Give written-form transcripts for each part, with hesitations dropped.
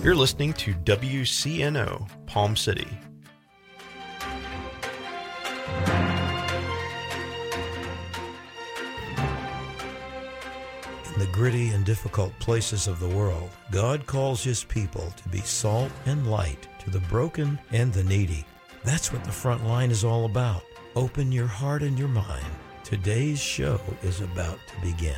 You're listening to WCNO, Palm City. In the gritty and difficult places of the world, God calls His people to be salt and light to the broken and the needy. That's what the front line is all about. Open your heart and your mind. Today's show is about to begin.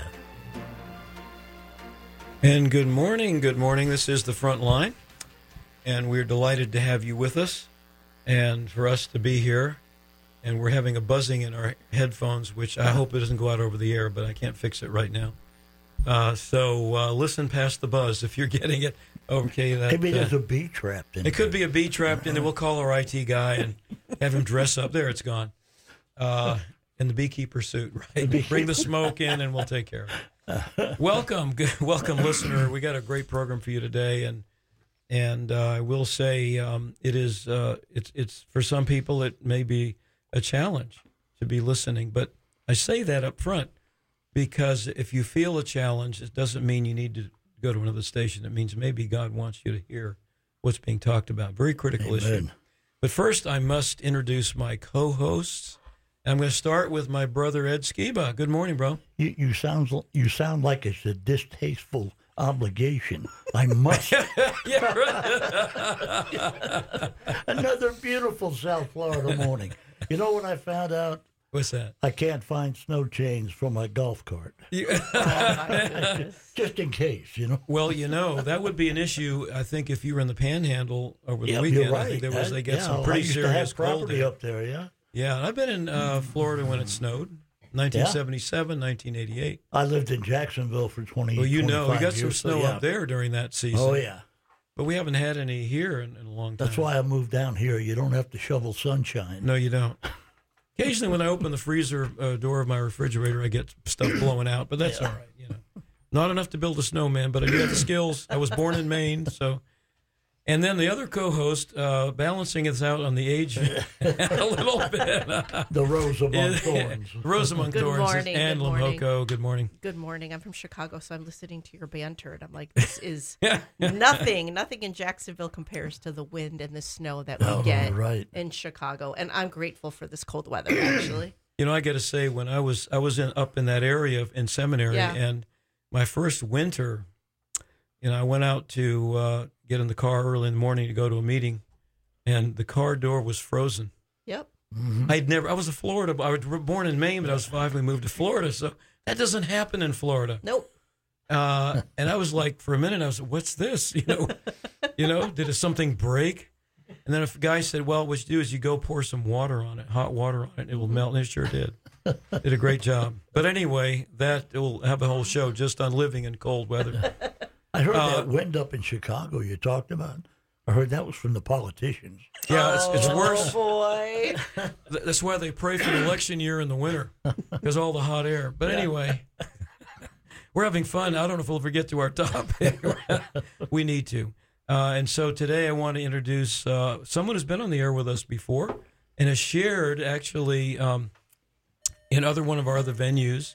And good morning. This is the front line, and we're delighted to have you with us and for us to be here. And we're having a buzzing in our headphones, which I hope it doesn't go out over the air, but I can't fix it right now. So listen past the buzz if you're getting it. Okay, maybe there's a bee trapped in it. Could be a bee trapped in there. We'll call our IT guy and have him dress up. There, it's gone. In the beekeeper suit, right? Bring the smoke in, and we'll take care of it. Welcome, listener. We got a great program for you today, and I will say it is it's for some people it may be a challenge to be listening, but I say that up front. Because if you feel a challenge, it doesn't mean you need to go to another station. It means maybe God wants you to hear what's being talked about. Very critical issue. But first, I must introduce my co-hosts. I'm going to start with my brother, Ed Skiba. Good morning, bro. You sound like it's a distasteful obligation. I must. Yeah, right. Another beautiful South Florida morning. You know what I found out? What's that? I can't find snow chains for my golf cart. Just in case, you know. Well, that would be an issue, I think, if you were in the Panhandle over the weekend. You're right. I think they get some pretty serious cold property up there, yeah. Yeah, I've been in Florida when it snowed, 1977, 1988. I lived in Jacksonville for 20 Well, we got some snow up there during that season. Oh, yeah. But we haven't had any here in a long time. That's why I moved down here. You don't have to shovel sunshine. No, you don't. Occasionally, when I open the freezer door of my refrigerator, I get stuff blowing out, but that's all right. Not enough to build a snowman, but I do have the skills. I was born in Maine, so. And then the other co-host, balancing us out on the age a little bit. The Rose Among Thorns. Rose Among Thorns. Ann Lamhoco. Good morning. Good morning. I'm from Chicago, so I'm listening to your banter, and I'm like, this is nothing in Jacksonville compares to the wind and the snow that we get in Chicago. And I'm grateful for this cold weather, actually. I got to say, when I was up in that area in seminary, and my first winter, I went out to get in the car early in the morning to go to a meeting, and the car door was frozen. Yep. Mm-hmm. I was I was born in Maine, but I was 5 when we moved to Florida, so that doesn't happen in Florida. Nope. And I was like, for a minute, I was like, what's this? Did something break? And then a guy said, well, what you do is you go pour some water on it, hot water on it, and it will melt, and it sure did. Did a great job. But anyway, that will have a whole show just on living in cold weather. I heard that wind up in Chicago you talked about. I heard that was from the politicians. Yeah, it's worse. Oh, boy. That's why they pray for the election year in the winter, because all the hot air. But anyway, we're having fun. I don't know if we'll ever get to our topic. We need to. And so today I want to introduce someone who's been on the air with us before and has shared, actually, in one of our other venues,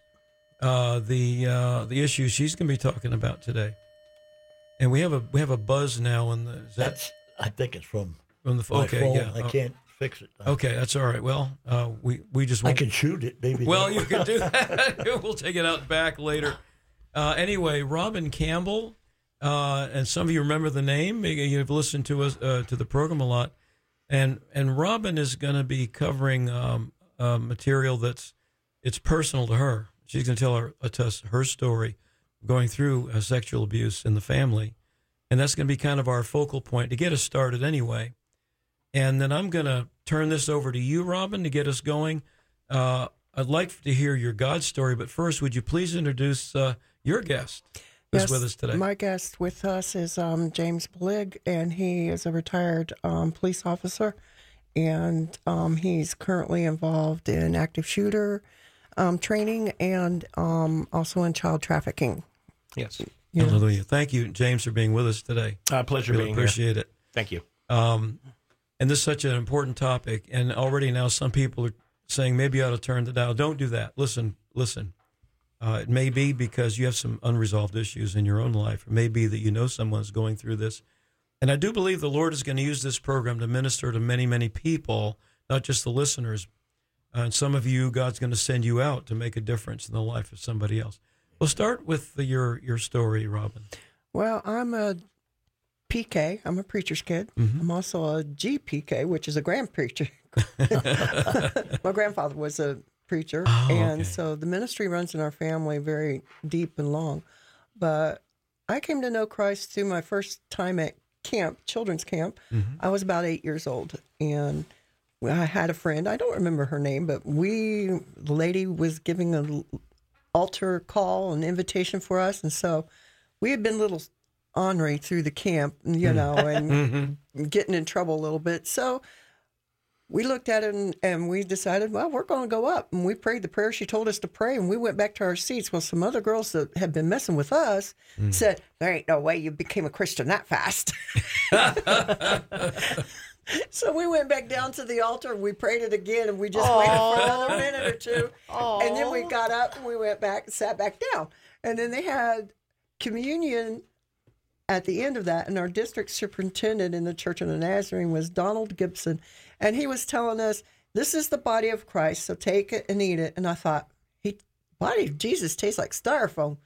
the issues she's going to be talking about today. And we have a buzz now on the. I think it's from the my phone. Yeah. I can't fix it. Okay, that's all right. Well, we just. I can shoot it, maybe. Well, you can do that. We'll take it out back later. Anyway, Robin Campbell, and some of you remember the name. Maybe you've listened to us to the program a lot, and Robin is going to be covering material it's personal to her. She's going to tell her story going through sexual abuse in the family. And that's going to be kind of our focal point to get us started anyway. And then I'm going to turn this over to you, Robin, to get us going. I'd like to hear your God story, but first, would you please introduce your guest who's with us today? My guest with us is James Blig, and he is a retired police officer, and he's currently involved in active shooter training and also in child trafficking. Yes. Yeah. Hallelujah. Thank you, James, for being with us today. Pleasure really being appreciate here. it. Thank you. And this is such an important topic, and already now some people are saying maybe you ought to turn the dial. Don't do that. Listen. It may be because you have some unresolved issues in your own life. It may be that someone's going through this. And I do believe the Lord is going to use this program to minister to many, many people, not just the listeners. And some of you, God's going to send you out to make a difference in the life of somebody else. We'll start with your story, Robin. Well, I'm a PK. I'm a preacher's kid. Mm-hmm. I'm also a GPK, which is a grand preacher. My grandfather was a preacher, and so the ministry runs in our family very deep and long. But I came to know Christ through my first time at camp, children's camp. Mm-hmm. I was about 8 years old, and I had a friend. I don't remember her name, but the lady was giving an altar call, an invitation for us, and so we had been little ornery through the camp, and getting in trouble a little bit. So we looked at it and we decided, well, we're going to go up. And we prayed the prayer she told us to pray, and we went back to our seats. Well, some other girls that had been messing with us said, there ain't no way you became a Christian that fast. So we went back down to the altar, and we prayed it again, and we just waited for another minute or two. And then we got up, and we went back and sat back down. And then they had communion at the end of that, and our district superintendent in the Church of the Nazarene was Donald Gibson, and he was telling us, this is the body of Christ, so take it and eat it. And I thought, body of Jesus tastes like styrofoam.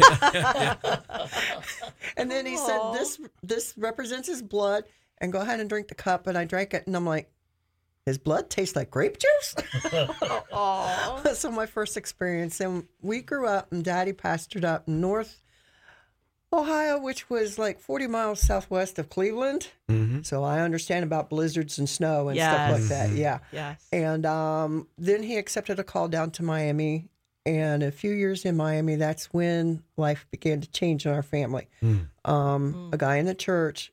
And then he said, this represents his blood, and go ahead and drink the cup. And I drank it, and I'm like, his blood tastes like grape juice? So my first experience. And we grew up, and Daddy pastored up in North Ohio, which was like 40 miles southwest of Cleveland. Mm-hmm. So I understand about blizzards and snow and stuff like that. Yeah. Yes. And then he accepted a call down to Miami. And a few years in Miami, that's when life began to change in our family. A guy in the church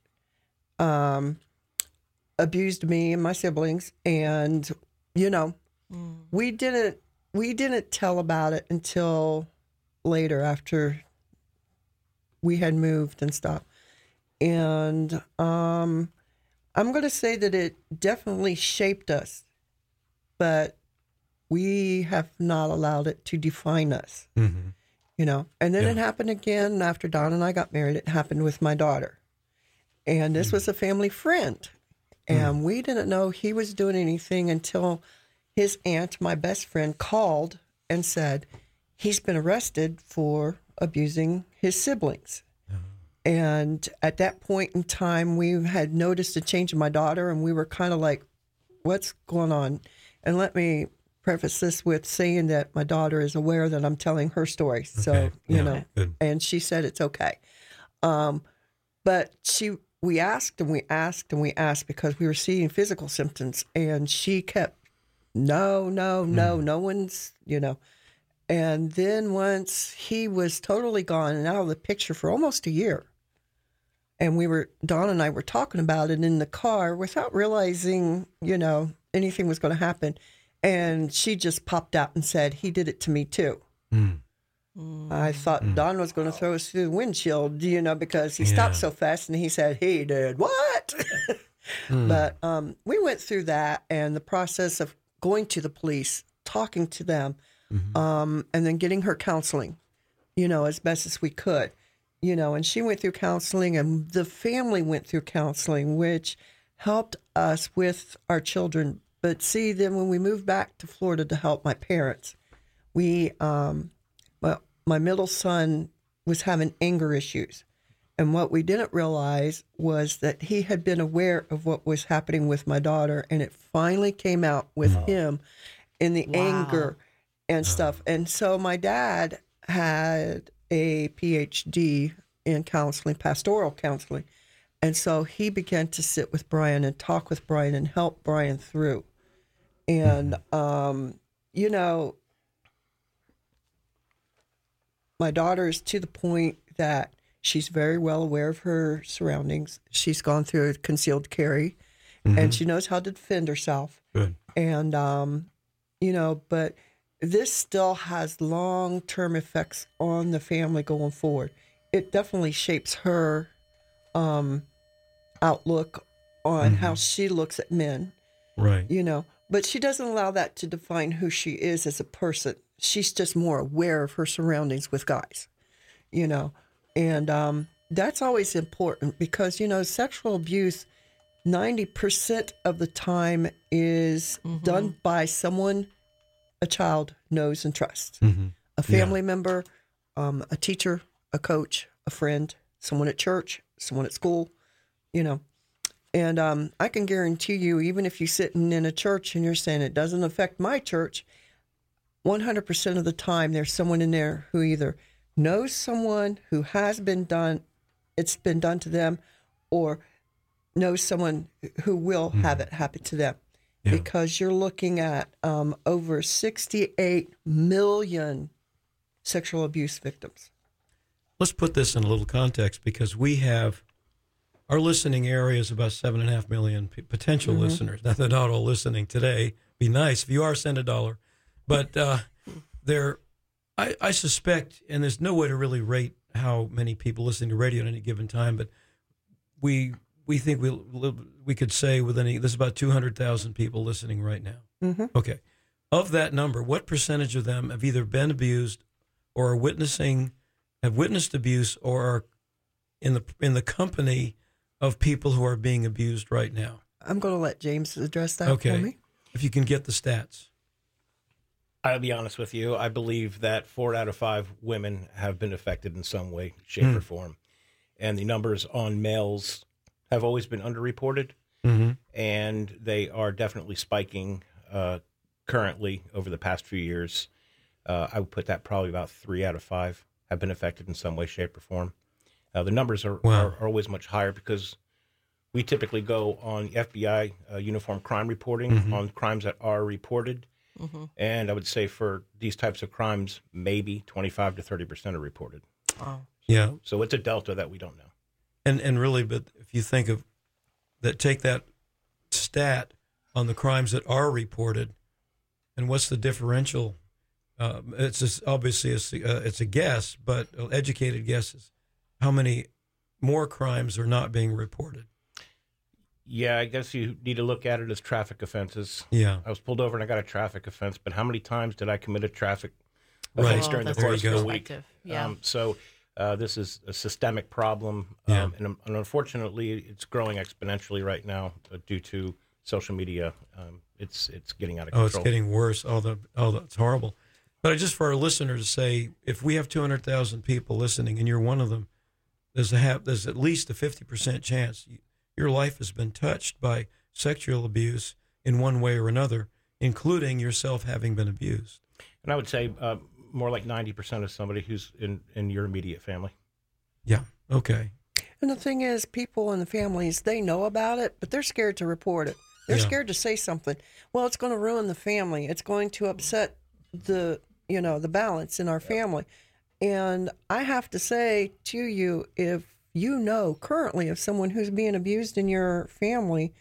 abused me and my siblings. And, we didn't tell about it until later, after we had moved and stuff. And I'm going to say that it definitely shaped us, but we have not allowed it to define us, And then it happened again after Don and I got married. It happened with my daughter. And this was a family friend. And we didn't know he was doing anything until his aunt, my best friend, called and said, he's been arrested for abusing his siblings. And at that point in time, we had noticed a change in my daughter, and we were kind of like, what's going on? And let me preface this with saying that my daughter is aware that I'm telling her story. So, good. And she said it's okay. But we asked and we asked and we asked because we were seeing physical symptoms, and she kept, no one's, And then once he was totally gone and out of the picture for almost a year, and Dawn and I were talking about it in the car without realizing, anything was going to happen. And she just popped out and said, he did it to me too. I thought Dawn was going to throw us through the windshield, because he stopped so fast, and he said, he did what? But we went through that and the process of going to the police, talking to them, and then getting her counseling, as best as we could, and she went through counseling, and the family went through counseling, which helped us with our children. But see, then when we moved back to Florida to help my parents, my middle son was having anger issues. And what we didn't realize was that he had been aware of what was happening with my daughter, and it finally came out with him in the anger and stuff. And so my dad had a PhD in counseling, pastoral counseling. And so he began to sit with Brian and talk with Brian and help Brian through. And, my daughter is to the point that she's very well aware of her surroundings. She's gone through a concealed carry, and she knows how to defend herself. Good. And, but this still has long-term effects on the family going forward. It definitely shapes her outlook on how she looks at men. Right. But she doesn't allow that to define who she is as a person. She's just more aware of her surroundings with guys, And that's always important because, sexual abuse, 90% of the time is done by someone a child knows and trusts. A family member, a teacher, a coach, a friend, someone at church, someone at school, And I can guarantee you, even if you're sitting in a church and you're saying it doesn't affect my church, 100% of the time there's someone in there who either knows someone who has been done, it's been done to them, or knows someone who will have it happen to them. Yeah. Because you're looking at over 68 million sexual abuse victims. Let's put this in a little context because we have, our listening area is about 7.5 million potential listeners. Now, they're not all listening today. Be nice. If you are, send $1. But I suspect, and there's no way to really rate how many people listening to radio at any given time, but we think we could say there's about 200,000 people listening right now. Okay. Of that number, what percentage of them have either been abused or have witnessed abuse or are in the company of people who are being abused right now? I'm going to let James address that for me. If you can get the stats. I'll be honest with you. I believe that 4 out of 5 women have been affected in some way, shape, or form. And the numbers on males have always been underreported, and they are definitely spiking currently over the past few years. I would put that probably about 3 out of 5 have been affected in some way, shape, or form. The numbers are always much higher because we typically go on FBI uniform crime reporting on crimes that are reported. And I would say for these types of crimes, maybe 25 to 30% are reported. Wow. Yeah. So it's a delta that we don't know. And really, but if you think of that, take that stat on the crimes that are reported, and what's the differential? It's just obviously it's a guess, but educated guesses. How many more crimes are not being reported? Yeah, I guess you need to look at it as traffic offenses. Yeah. I was pulled over and I got a traffic offense, but how many times did I commit a traffic offense during the course of the week? Yeah. So this is a systemic problem, and unfortunately, it's growing exponentially right now due to social media. It's getting out of control. Oh, it's getting worse. It's horrible. But just for our listeners to say, if we have 200,000 people listening and you're one of them, there's at least a 50% chance your life has been touched by sexual abuse in one way or another, including yourself having been abused. And I would say more like 90% of somebody who's in your immediate family. Yeah. Okay. And the thing is, people in the families, they know about it, but they're scared to report it. They're scared to say something. Well, it's going to ruin the family. It's going to upset the balance in our family. And I have to say to you, if you know currently of someone who's being abused in your family,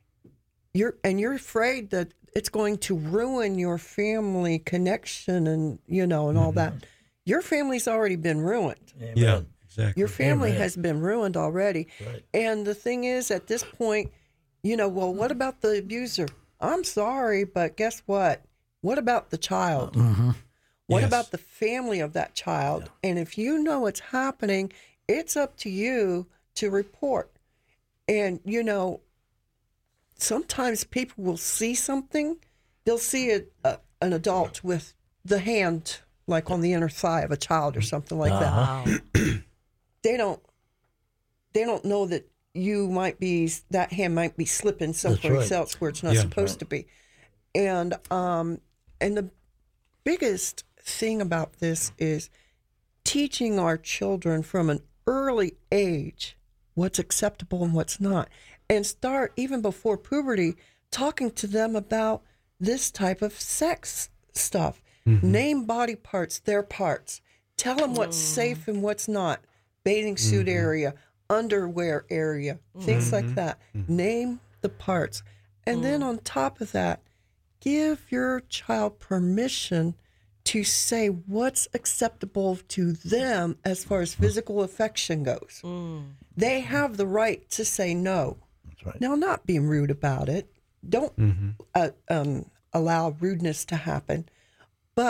you're afraid that it's going to ruin your family connection and all that. Your family's already been ruined. Amen. Yeah, exactly. Your family has been ruined already. Right. And the thing is, at this point, well, what about the abuser? I'm sorry, but guess what? What about the child? What about the family of that child? Yeah. And if you know it's happening, it's up to you to report. And, sometimes people will see something. They'll see an adult with the hand, like on the inner thigh of a child or something like that. They don't know that that hand might be slipping someplace else where it's not supposed to be. And the biggest thing about this is teaching our children from an early age what's acceptable and what's not, and start even before puberty talking to them about this type of sex stuff. Name body parts, their parts. Tell them what's safe and what's not. Bathing suit area, underwear area, things like that. Name the parts. And then on top of that, give your child permission to say what's acceptable to them as far as physical affection goes. They have the right to say no. That's right. Now, not being rude about it. Don't allow rudeness to happen, but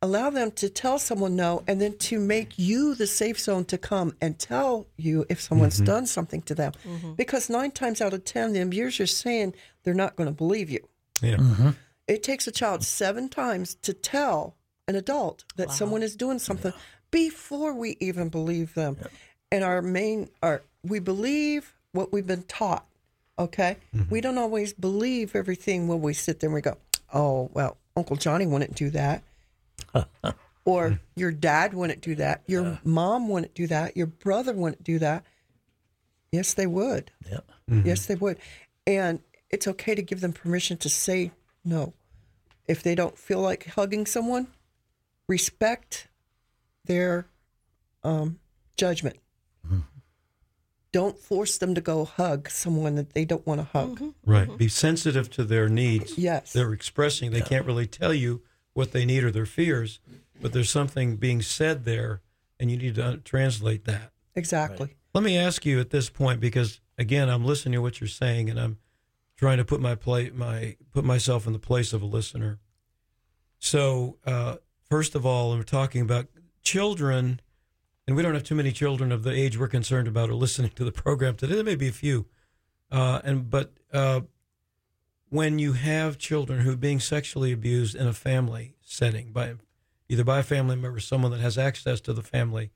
allow them to tell someone no, and then to make you the safe zone to come and tell you if someone's done something to them. Because 9 times out of 10, the abuser's saying they're not going to believe you. Yeah. It takes a child 7 times to tell an adult that someone is doing something before we even believe them. And we believe what we've been taught, okay? We don't always believe everything when we sit there and we go, oh, well, Uncle Johnny wouldn't do that. Or your dad wouldn't do that. Your mom wouldn't do that. Your brother wouldn't do that. Yes, they would. Yes, they would. And it's okay to give them permission to say no. If they don't feel like hugging someone, respect their judgment. Don't force them to go hug someone that they don't want to hug. Right. Be sensitive to their needs. Yes. They're expressing. They can't really tell you what they need or their fears, but there's something being said there, and you need to translate that. Exactly. Right. Let me ask you at this point, because, again, I'm listening to what you're saying, and I'm trying to put myself in the place of a listener. So, first of all, we're talking about children, and we don't have too many children of the age we're concerned about or listening to the program today. There may be a few. But when you have children who are being sexually abused in a family setting, either by a family member or someone that has access to the family,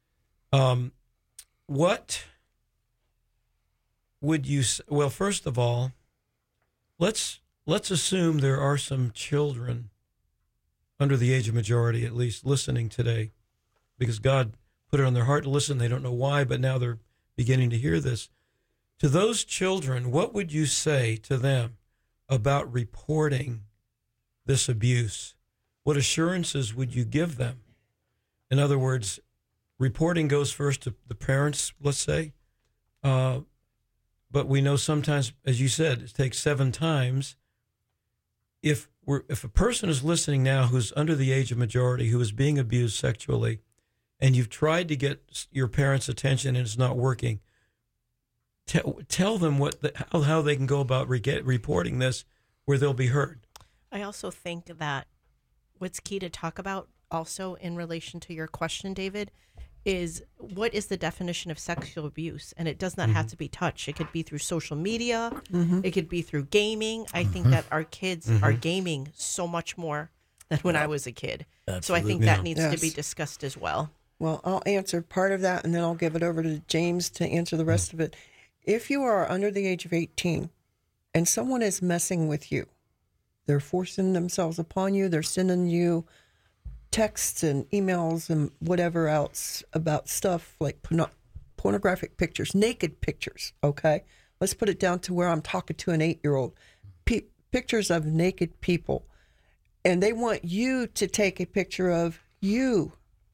what would you? Well, first of all, let's assume there are some children under the age of majority, at least, listening today, because God put it on their heart to listen. They don't know why, but now they're beginning to hear this. To those children, what would you say to them about reporting this abuse? What assurances would you give them? In other words, reporting goes first to the parents, let's say, but we know sometimes, as you said, it takes 7 times. If a person is listening now who's under the age of majority, who is being abused sexually, and you've tried to get your parents' attention and it's not working, tell them how they can go about reporting this where they'll be heard. I also think that what's key to talk about also in relation to your question, David, is what is the definition of sexual abuse? And it does not have to be touch. It could be through social media. It could be through gaming. I think that our kids are gaming so much more than when I was a kid. Absolutely. So I think that needs to be discussed as well. Well, I'll answer part of that, and then I'll give it over to James to answer the rest of it. If you are under the age of 18 and someone is messing with you, they're forcing themselves upon you, they're sending you texts and emails and whatever else about stuff like pornographic pictures, naked pictures, okay? Let's put it down to where I'm talking to an 8-year-old. Pictures of naked people. And they want you to take a picture of you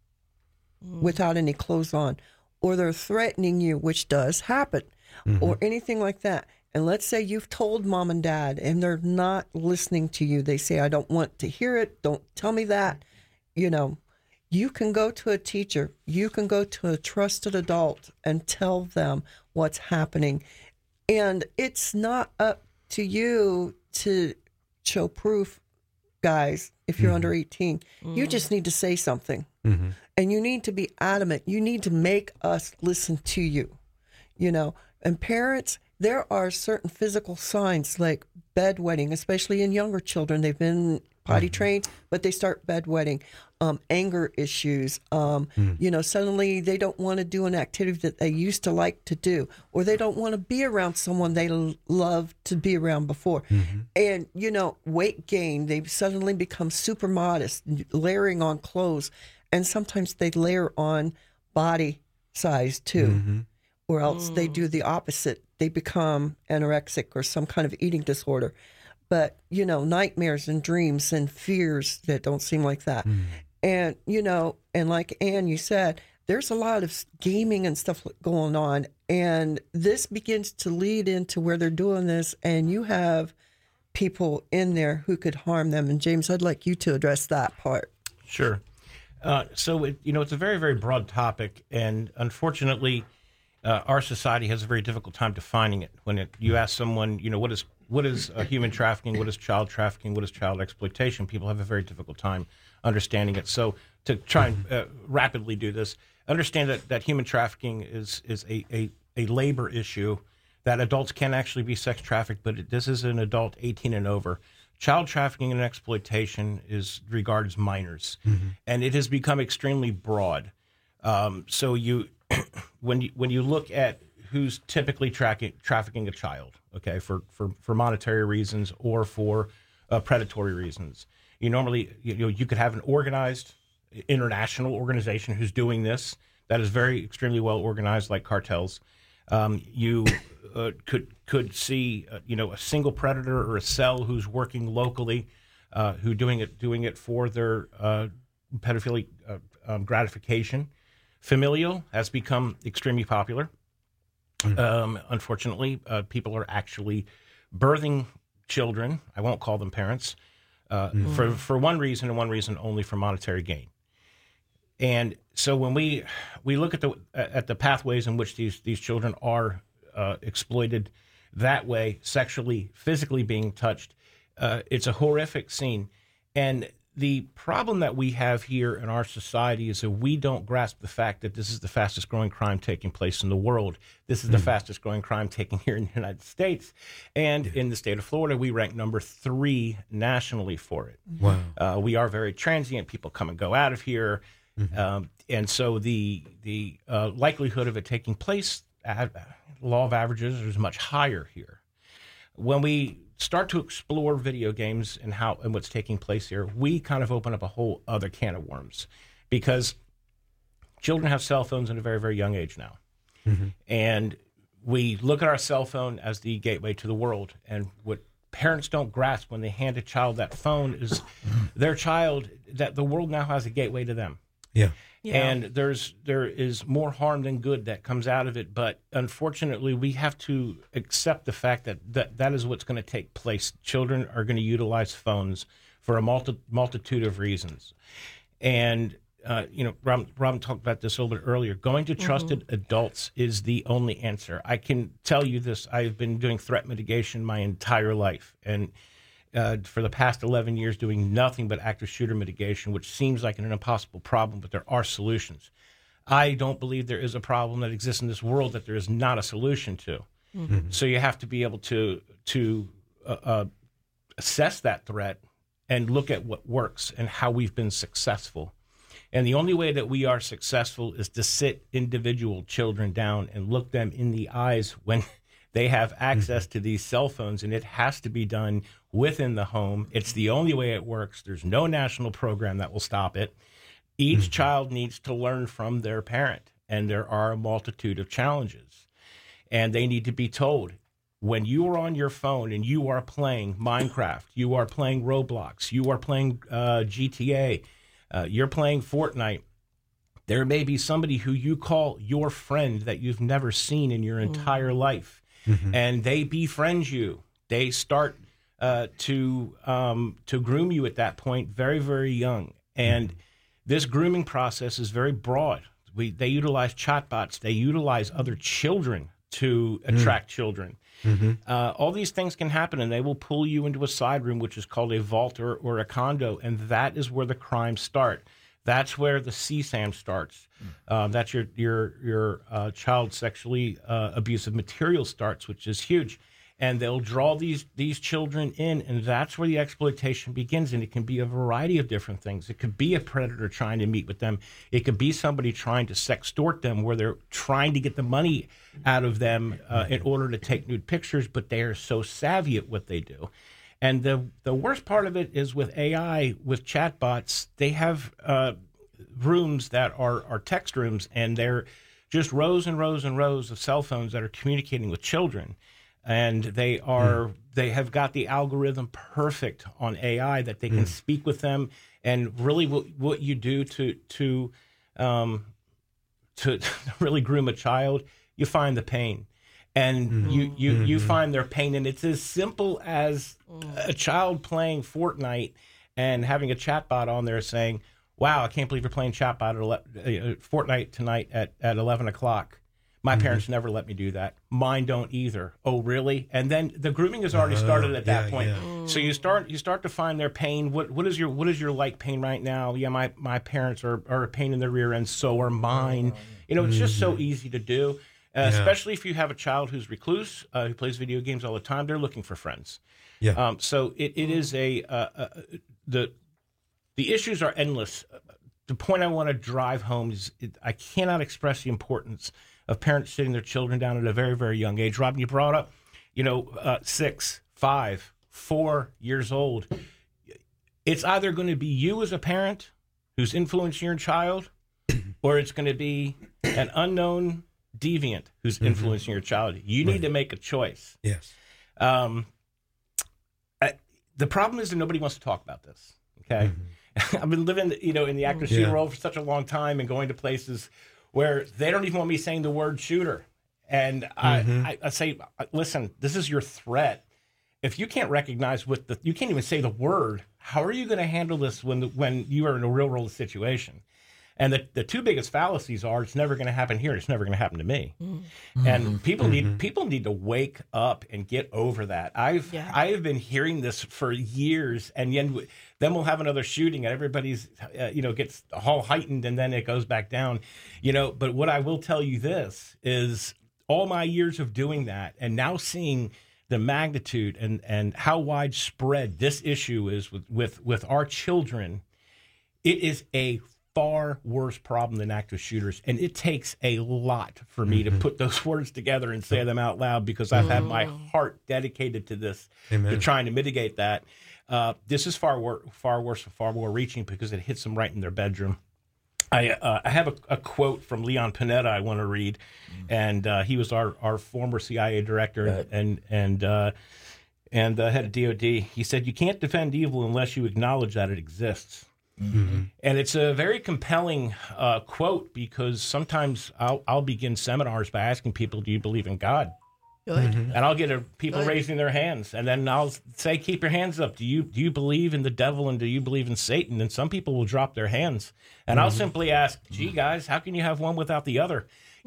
without any clothes on. Or they're threatening you, which does happen. Or anything like that. And let's say you've told mom and dad and they're not listening to you. They say, I don't want to hear it. Don't tell me that. You know, you can go to a teacher. You can go to a trusted adult and tell them what's happening. And it's not up to you to show proof, guys, if you're under 18. You just need to say something. And you need to be adamant. You need to make us listen to you, you know. And parents, there are certain physical signs like bedwetting, especially in younger children. They've been potty trained, but they start bedwetting. Anger issues. You know, suddenly they don't want to do an activity that they used to like to do, or they don't want to be around someone they loved to be around before. And, you know, weight gain. They've suddenly become super modest, layering on clothes. And sometimes they layer on body size too. Or else they do the opposite. They become anorexic or some kind of eating disorder. But, you know, nightmares and dreams and fears that don't seem like that. And, you know, and like Ann, you said, there's a lot of gaming and stuff going on. And this begins to lead into where they're doing this. And you have people in there who could harm them. And James, I'd like you to address that part. Sure. So, it's a very, very broad topic. And unfortunately, our society has a very difficult time defining it. When you ask someone, what is human trafficking, what is child trafficking, what is child exploitation, people have a very difficult time understanding it. So to try and rapidly do this, understand that human trafficking is a labor issue, that adults can actually be sex trafficked, but this is an adult 18 and over. Child trafficking and exploitation is regards minors, and it has become extremely broad. So when you look at who's typically trafficking a child, okay, for monetary reasons or for predatory reasons, you could have an organized international organization who's doing this that is very extremely well organized, like cartels. You could see a single predator or a cell who's working locally, who doing it for their pedophilic gratification. Familial has become extremely popular. Unfortunately, people are actually birthing children. I won't call them parents for one reason and one reason only, for monetary gain. And so when we look at the pathways in which these children are exploited that way, sexually, physically being touched, it's a horrific scene. And the problem that we have here in our society is that we don't grasp the fact that this is the fastest growing crime taking place in the world. This is the fastest growing crime taking here in the United States. And in the state of Florida, we rank number 3 nationally for it. Wow. We are very transient. People come and go out of here. And so the likelihood of it taking place, law of averages, is much higher here. When we start to explore video games and what's taking place here, we kind of open up a whole other can of worms, because children have cell phones at a very, very young age now. And we look at our cell phone as the gateway to the world. And what parents don't grasp when they hand a child that phone is their child, that the world now has a gateway to them. Yeah. And there is more harm than good that comes out of it. But unfortunately, we have to accept the fact that is what's going to take place. Children are going to utilize phones for a multitude of reasons. And, Rob talked about this a little bit earlier. Going to trusted adults is the only answer. I can tell you this. I've been doing threat mitigation my entire life. And for the past 11 years doing nothing but active shooter mitigation, which seems like an impossible problem, but there are solutions. I don't believe there is a problem that exists in this world that there is not a solution to. So you have to be able to assess that threat and look at what works and how we've been successful. And the only way that we are successful is to sit individual children down and look them in the eyes when they have access to these cell phones, and it has to be done within the home. It's the only way it works. There's no national program that will stop it. Each child needs to learn from their parent, and there are a multitude of challenges. And they need to be told, when you are on your phone and you are playing Minecraft, you are playing Roblox, you are playing GTA, you're playing Fortnite, there may be somebody who you call your friend that you've never seen in your entire life. And they befriend you. They start to groom you at that point, very, very young. And this grooming process is very broad. They utilize chatbots. They utilize other children to attract children. All these things can happen, and they will pull you into a side room, which is called a vault or a condo, and that is where the crimes start. That's where the CSAM starts. That's your child sexually abusive material starts, which is huge. And they'll draw these children in, and that's where the exploitation begins. And it can be a variety of different things. It could be a predator trying to meet with them. It could be somebody trying to sextort them, where they're trying to get the money out of them in order to take nude pictures, but they are so savvy at what they do. And the worst part of it is with AI, with chatbots, they have rooms that are text rooms, and they're just rows and rows and rows of cell phones that are communicating with children. And they have got the algorithm perfect on AI that they can speak with them. And really what you do to really groom a child, you find the pain. And you find their pain, and it's as simple as a child playing Fortnite and having a chatbot on there saying, "Wow, I can't believe you're playing Fortnite tonight at 11 o'clock." My parents never let me do that. Mine don't either. Oh, really? And then the grooming has already started at that point. Yeah. So you start to find their pain. What is your like pain right now? Yeah, my parents are a pain in the rear end. So are mine. It's just so easy to do. Especially if you have a child who's recluse, who plays video games all the time. They're looking for friends. Yeah. So it is the issues are endless. The point I want to drive home is I cannot express the importance of parents sitting their children down at a very, very young age. Robin, you brought up, 6, 5, 4 years old. It's either going to be you as a parent who's influencing your child, or it's going to be an unknown deviant who's influencing your child. You need to make a choice. Yes. The problem is that nobody wants to talk about this. Okay. I've been living, in the active shooter role for such a long time and going to places where they don't even want me saying the word shooter. And I say, listen, this is your threat. If you can't recognize you can't even say the word, how are you going to handle this when you are in a real world situation? And the two biggest fallacies are it's never going to happen here. It's never going to happen to me. And people need to wake up and get over that. I have been hearing this for years, and then we'll have another shooting, and everybody's gets all heightened, and then it goes back down. But what I will tell you this is all my years of doing that, and now seeing the magnitude and how widespread this issue is with our children, it is a far worse problem than active shooters. And it takes a lot for me to put those words together and say them out loud, because I've had my heart dedicated to this, to trying to mitigate that. This is far worse, far more reaching, because it hits them right in their bedroom. I have a quote from Leon Panetta I want to read, and he was our former CIA director and head of DOD. He said, "You can't defend evil unless you acknowledge that it exists." And it's a very compelling quote, because sometimes I'll begin seminars by asking people, do you believe in God? Good. And I'll get people raising their hands, and then I'll say, keep your hands up. Do you believe in the devil, and do you believe in Satan? And some people will drop their hands, and I'll simply ask, gee, guys, how can you have one without the other?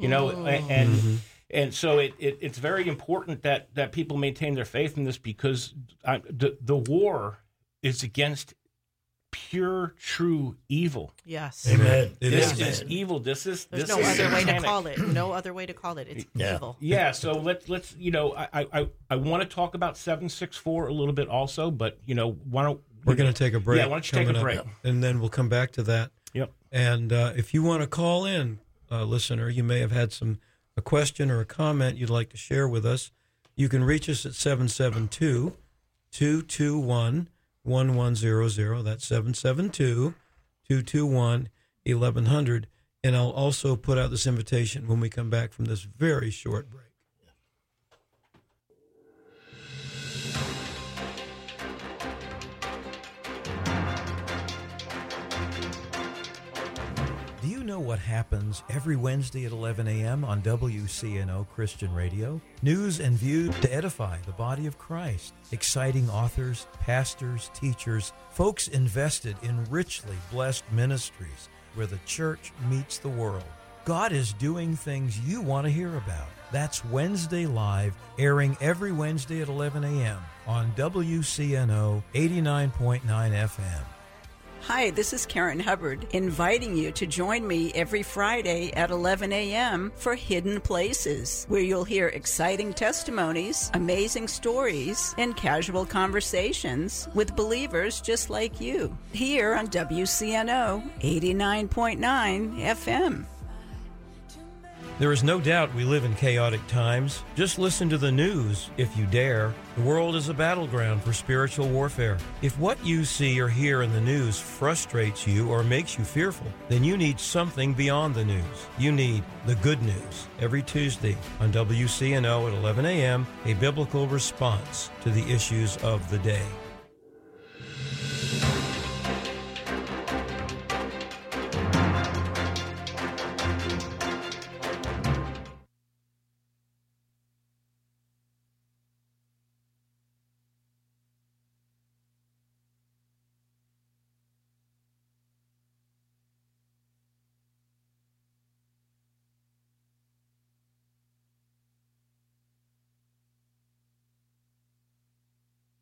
And so it's very important that people maintain their faith in this, because the war is against pure, true evil. Yes. Amen. This is evil. There's no other way to call it. No other way to call it. It's evil. Yeah. So let's I want to talk about 764 a little bit also, but we're going to take a break. Yeah. Why don't you take a break, and then we'll come back to that. Yep. And if you want to call in, listener, you may have had a question or a comment you'd like to share with us. You can reach us at 772-221-1100. That's 772-221-1100. And I'll also put out this invitation when we come back from this very short break. Do you know what happens every Wednesday at 11 a.m. on WCNO Christian Radio? News and views to edify the body of Christ. Exciting authors, pastors, teachers, folks invested in richly blessed ministries where the church meets the world. God is doing things you want to hear about. That's Wednesday Live, airing every Wednesday at 11 a.m. on WCNO 89.9 FM. Hi, this is Karen Hubbard, inviting you to join me every Friday at 11 a.m. for Hidden Places, where you'll hear exciting testimonies, amazing stories, and casual conversations with believers just like you, here on WCNO 89.9 FM. There is no doubt we live in chaotic times. Just listen to the news, if you dare. The world is a battleground for spiritual warfare. If what you see or hear in the news frustrates you or makes you fearful, then you need something beyond the news. You need the good news. Every Tuesday on WCNO at 11 a.m., a biblical response to the issues of the day.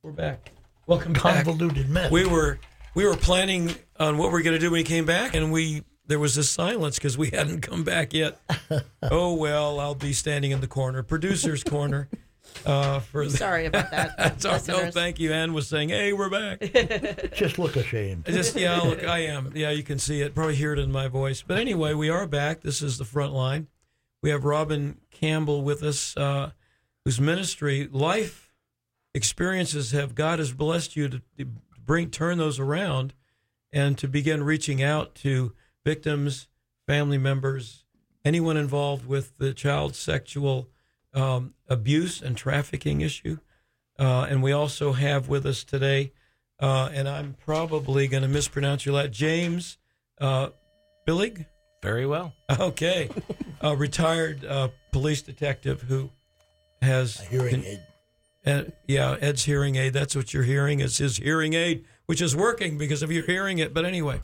We're back. Welcome back. Convoluted mess. We were planning on what we're going to do when we came back, and there was this silence because we hadn't come back yet. Oh well, I'll be standing in the corner, producer's corner. Sorry about that. No, thank you. Ann was saying, "Hey, we're back." Just look ashamed. Look, I am. Yeah, you can see it. Probably hear it in my voice. But anyway, we are back. This is the front line. We have Robin Campbell with us, whose ministry, life experiences God has blessed you to turn those around, and to begin reaching out to victims, family members, anyone involved with the child sexual abuse and trafficking issue. And we also have with us today, and I'm probably going to mispronounce your last, James Billig? Very well. Okay. A retired police detective who has... A hearing aid. Ed's hearing aid. That's what you're hearing is his hearing aid, which is working because of your hearing it. But anyway,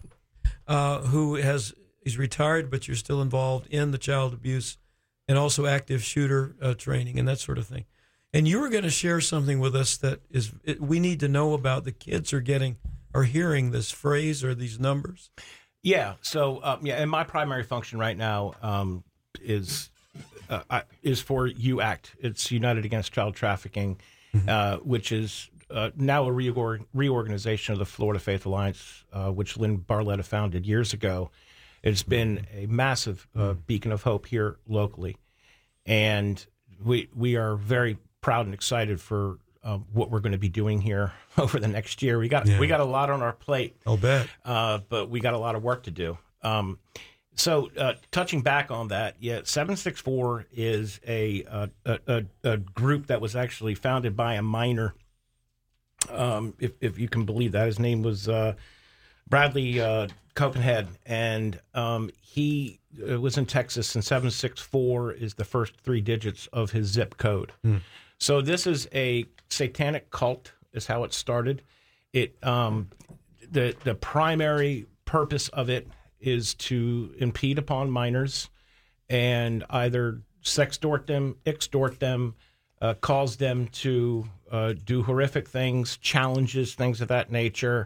he's retired, but you're still involved in the child abuse and also active shooter training and that sort of thing. And you were going to share something with us that we need to know about. The kids are hearing this phrase or these numbers. Yeah. So and my primary function right now is for UACT. It's United Against Child Trafficking, which is now a reorganization of the Florida Faith Alliance, which Lynn Barletta founded years ago. It's been a massive beacon of hope here locally, and we are very proud and excited for what we're going to be doing here over the next year. We got a lot on our plate. I'll bet, but we got a lot of work to do. So touching back on that, 764 is a group that was actually founded by a minor, if you can believe that. His name was Bradley Copenhead, and he was in Texas, and 764 is the first three digits of his zip code. So this is a satanic cult, is how it started. The primary purpose of it is to impede upon minors and either sextort them, extort them, cause them to do horrific things, challenges, things of that nature,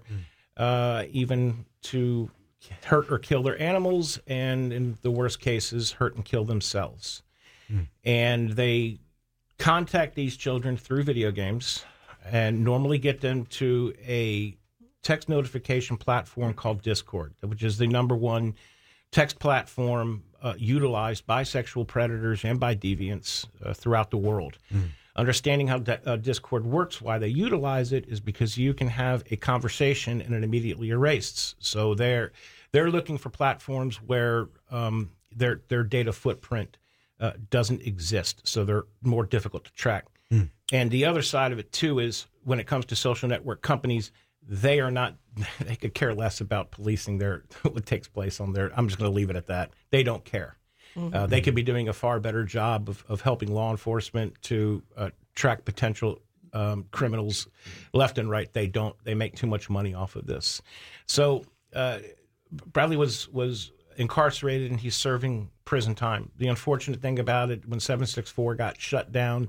even to hurt or kill their animals, and in the worst cases, hurt and kill themselves. And they contact these children through video games and normally get them to a text notification platform called Discord, which is the number one text platform utilized by sexual predators and by deviants throughout the world. Understanding how Discord works, why they utilize it, is because you can have a conversation and it immediately erases. So they're looking for platforms where their data footprint doesn't exist, so they're more difficult to track. And the other side of it, too, is when it comes to social network companies, they could care less about policing what takes place on there. I'm just going to leave it at that. They don't care. They could be doing a far better job of helping law enforcement to track potential criminals left and right. They don't. They make too much money off of this. So Bradley was incarcerated, and he's serving prison time. The unfortunate thing about it, when 764 got shut down,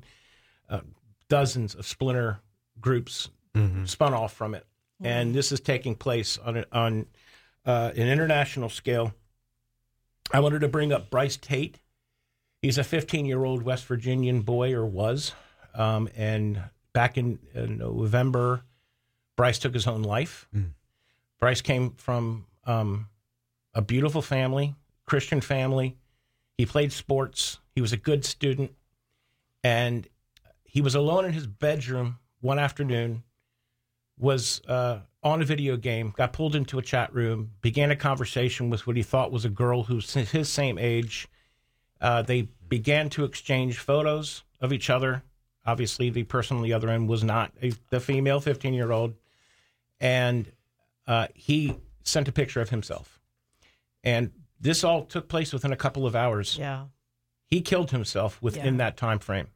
dozens of splinter groups spun off from it. And this is taking place on an international scale. I wanted to bring up Bryce Tate. He's a 15-year-old West Virginian boy, or was. And back in November, Bryce took his own life. Bryce came from a beautiful family, Christian family. He played sports. He was a good student. And he was alone in his bedroom one afternoon, was on a video game, got pulled into a chat room, began a conversation with what he thought was a girl who's his same age. They began to exchange photos of each other. Obviously, the person on the other end was not the female 15-year-old. And he sent a picture of himself. And this all took place within a couple of hours. Yeah. He killed himself within that time frame.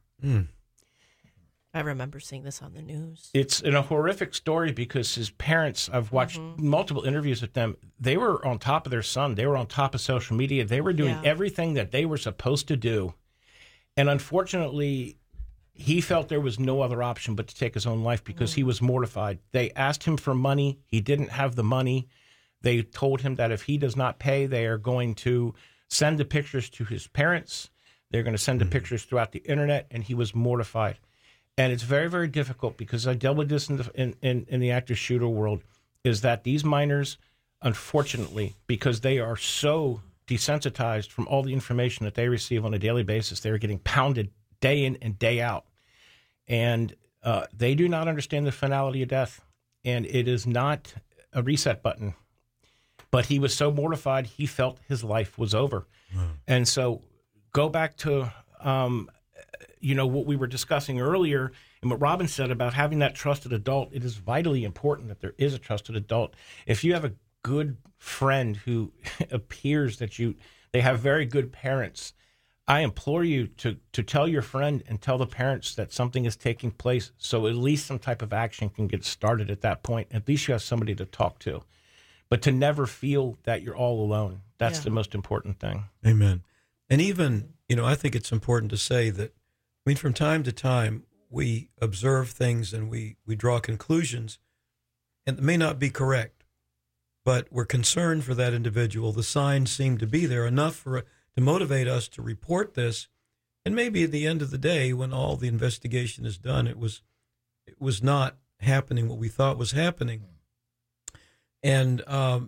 I remember seeing this on the news. It's a horrific story because his parents, I've watched multiple interviews with them. They were on top of their son. They were on top of social media. They were doing everything that they were supposed to do. And unfortunately, he felt there was no other option but to take his own life because he was mortified. They asked him for money. He didn't have the money. They told him that if he does not pay, they are going to send the pictures to his parents. They're going to send the pictures throughout the internet, and he was mortified. And it's very, very difficult because I dealt with this in the active shooter world, is that these minors, unfortunately, because they are so desensitized from all the information that they receive on a daily basis, they're getting pounded day in and day out. And they do not understand the finality of death. And it is not a reset button. But he was so mortified, he felt his life was over. And so go back to, what we were discussing earlier and what Robin said about having that trusted adult. It is vitally important that there is a trusted adult. If you have a good friend who appears that they have very good parents, I implore you to tell your friend and tell the parents that something is taking place so at least some type of action can get started at that point. At least you have somebody to talk to. But to never feel that you're all alone, that's the most important thing. Amen. And even, I think it's important to say that, from time to time, we observe things and we draw conclusions, and it may not be correct, but we're concerned for that individual. The signs seem to be there enough to motivate us to report this. And maybe at the end of the day, when all the investigation is done, it was not happening what we thought was happening. And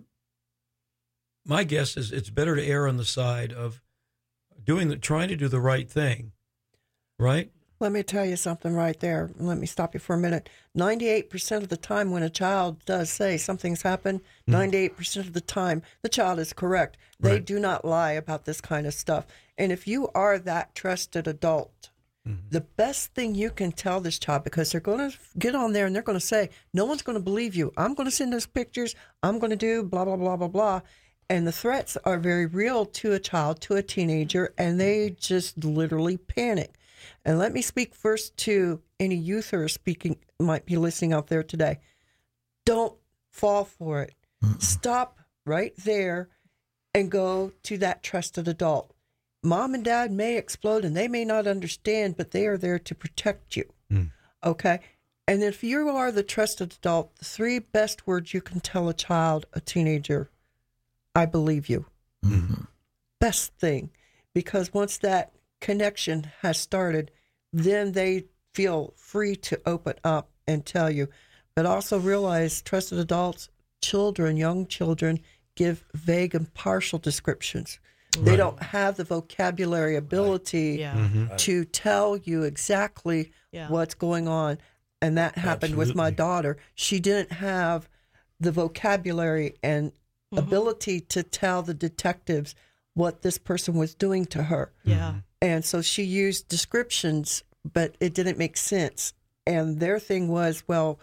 my guess is it's better to err on the side of trying to do the right thing, right? Let me tell you something right there. Let me stop you for a minute. 98% of the time when a child does say something's happened, 98% of the time the child is correct. They do not lie about this kind of stuff. And if you are that trusted adult, the best thing you can tell this child, because they're going to get on there and they're going to say, no one's going to believe you. I'm going to send those pictures. I'm going to do blah, blah, blah, blah, blah. And the threats are very real to a child, to a teenager, and they just literally panic. And let me speak first to any youth who are might be listening out there today. Don't fall for it. Stop right there and go to that trusted adult. Mom and dad may explode and they may not understand, but they are there to protect you. Okay? And if you are the trusted adult, the 3 best words you can tell a child, a teenager, I believe you. Best thing. Because once that connection has started, then they feel free to open up and tell you. But also realize trusted adults, children, young children, give vague and partial descriptions. They don't have the vocabulary ability to tell you exactly what's going on. And that happened with my daughter. She didn't have the vocabulary and ability to tell the detectives what this person was doing to her. And so she used descriptions, but it didn't make sense. And their thing was, well,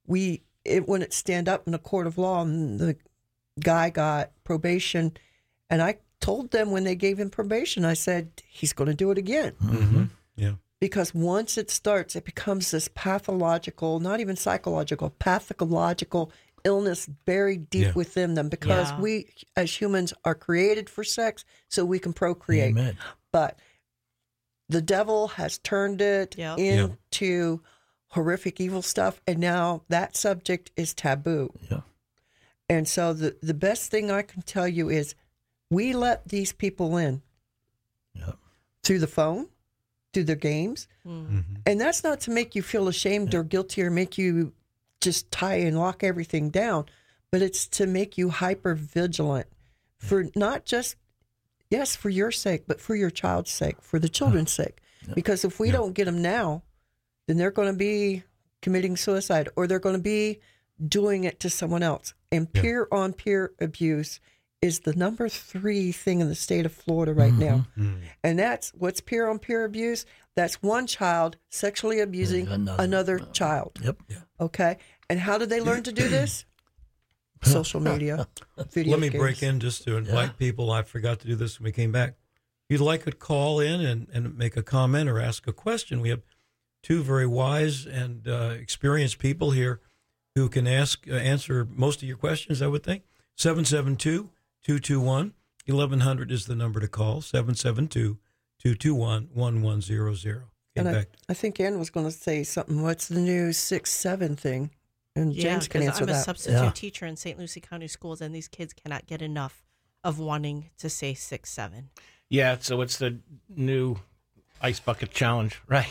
it wouldn't stand up in a court of law, and the guy got probation. And I told them when they gave him probation, I said, he's going to do it again. Because once it starts, it becomes this pathological, not even psychological, pathological illness buried deep within them. Because we, as humans, are created for sex so we can procreate. Amen. But the devil has turned it into horrific evil stuff, and now that subject is taboo. And so the best thing I can tell you is we let these people in through the phone, through their games. And that's not to make you feel ashamed or guilty or make you just tie and lock everything down, but it's to make you hyper vigilant for not just, yes, for your sake, but for your child's sake, for the children's sake. Because if we don't get them now, then they're going to be committing suicide or they're going to be doing it to someone else. And peer-on-peer abuse is the number 3 thing in the state of Florida right now. And that's what's peer-on-peer abuse. That's one child sexually abusing another child. Okay? And how did they learn to do this? Social media, video Let me games. break in just to invite people. I forgot to do this when we came back. If you'd like to call in and make a comment or ask a question, we have 2 very wise and experienced people here who can answer most of your questions, I would think. 772-221-1100 is the number to call, 772-221-1100. And back. I think Ann was going to say something. What's the new 6-7 thing? And James can answer I'm that. a substitute teacher in St. Lucie County Schools, and these kids cannot get enough of wanting to say 6-7. Yeah, so it's the new ice bucket challenge, right?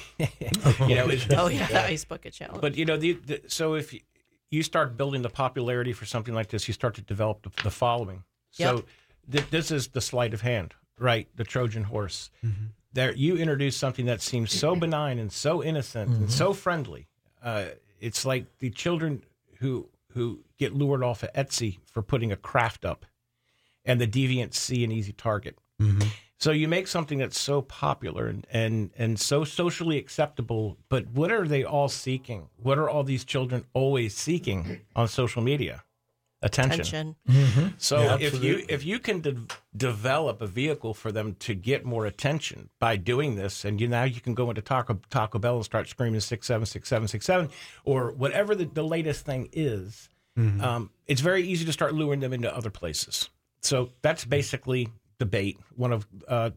The ice bucket challenge. But so if you start building the popularity for something like this, you start to develop the following. So this is the sleight of hand, right? The Trojan horse. Mm-hmm. There, you introduce something that seems so benign and so innocent and so friendly. It's like the children who get lured off of Etsy for putting a craft up, and the deviants see an easy target. Mm-hmm. So you make something that's so popular and so socially acceptable, but what are they all seeking? What are all these children always seeking on social media? Attention. Mm-hmm. So if you can develop a vehicle for them to get more attention by doing this, and now you can go into Taco Bell and start screaming 6-7, 6-7, 6-7, or whatever the latest thing is, it's very easy to start luring them into other places. So that's basically the bait. One of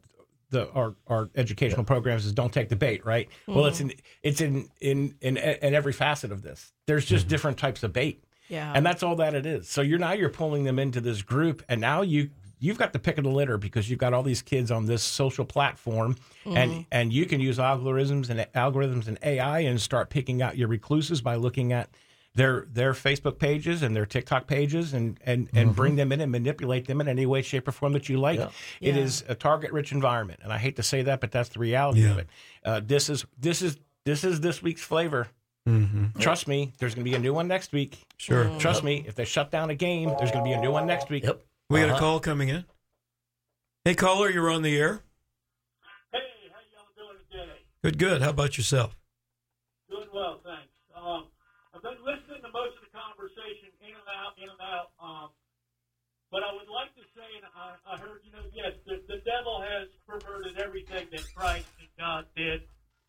our educational programs is don't take the bait, right? Mm-hmm. Well, it's in every facet of this. There's just different types of bait. Yeah. And that's all that it is. So you're pulling them into this group, and now you've got the pick of the litter because you've got all these kids on this social platform, and you can use algorithms and AI and start picking out your recluses by looking at their Facebook pages and their TikTok pages and bring them in and manipulate them in any way, shape, or form that you like. Yeah. It is a target-rich environment, and I hate to say that, but that's the reality of it. This is this week's flavor. Mm-hmm. Trust me, there's going to be a new one next week. Sure. Trust me, if they shut down a game, there's going to be a new one next week. Yep. We got a call coming in. Hey, caller, you're on the air. Hey, how y'all doing today? Good. How about yourself? Doing well, thanks. I've been listening to most of the conversation in and out. But I would like to say, and I heard, yes, the devil has perverted everything that Christ and God did.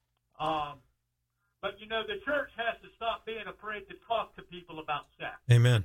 But, the church has to stop being afraid to talk to people about sex. Amen.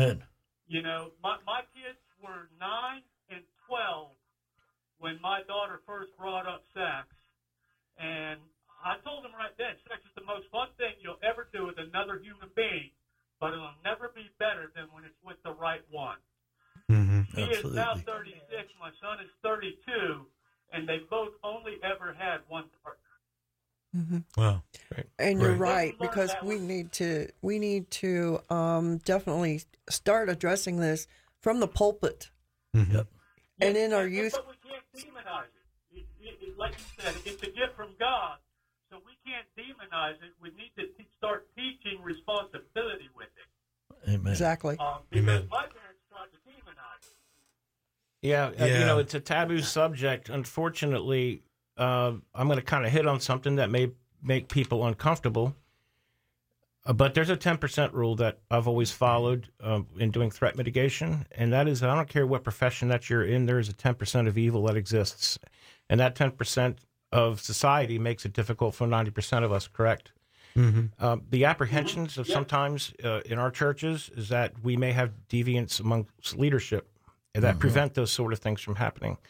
My kids were 9 and 12 when my daughter first brought up sex. And I told them right then, sex is the most fun thing you'll ever do with another human being, but it'll never be better than when it's with the right one. Mm-hmm. He is now 36, my son is 32, and they both only ever had one partner. Mm-hmm. Wow. And you're right, because we need to definitely start addressing this from the pulpit. Mm-hmm. Yep. And in our youth. But we can't demonize it. Like you said, it's a gift from God, so we can't demonize it. We need to start teaching responsibility with it. Amen. Exactly. Because Amen. my parents tried to demonize it. Yeah. It's a taboo subject. Unfortunately, I'm going to kind of hit on something that may make people uncomfortable. But there's a 10% rule that I've always followed in doing threat mitigation, and that is I don't care what profession that you're in, there is a 10% of evil that exists. And that 10% of society makes it difficult for 90% of us, correct? Mm-hmm. The apprehensions of sometimes in our churches is that we may have deviance amongst leadership that prevent those sort of things from happening.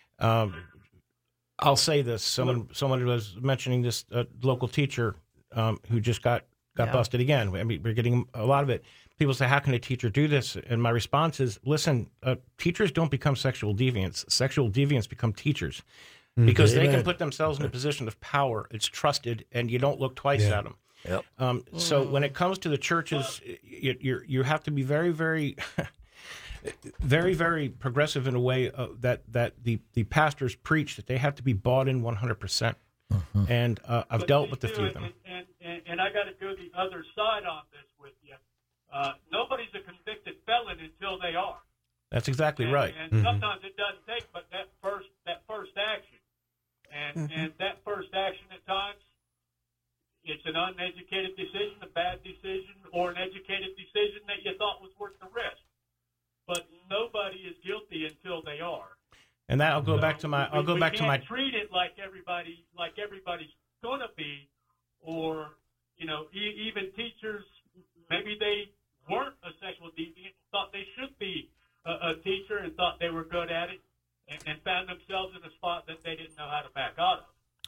I'll say this. Someone was mentioning this local teacher who just got busted again. I mean, we're getting a lot of it. People say, how can a teacher do this? And my response is, listen, teachers don't become sexual deviants. Sexual deviants become teachers because they can put themselves in a position of power. It's trusted, and you don't look twice at them. Yep. So when it comes to the churches, you have to be very, very... very, very progressive in a way that the pastors preach that they have to be bought in 100%. And I've dealt with a few of them. And I got to go the other side on this with you. Nobody's a convicted felon until they are. That's exactly right. And sometimes it doesn't take but that first action. And that first action at times, it's an uneducated decision, a bad decision, or an educated decision that you thought was worth the risk. But nobody is guilty until they are. And that I'll go back to my. We can't treat it like everybody's gonna be, or even teachers. Maybe they weren't a sexual deviant, thought they should be a teacher, and thought they were good at it, and found themselves in a spot that they didn't know how to back out of.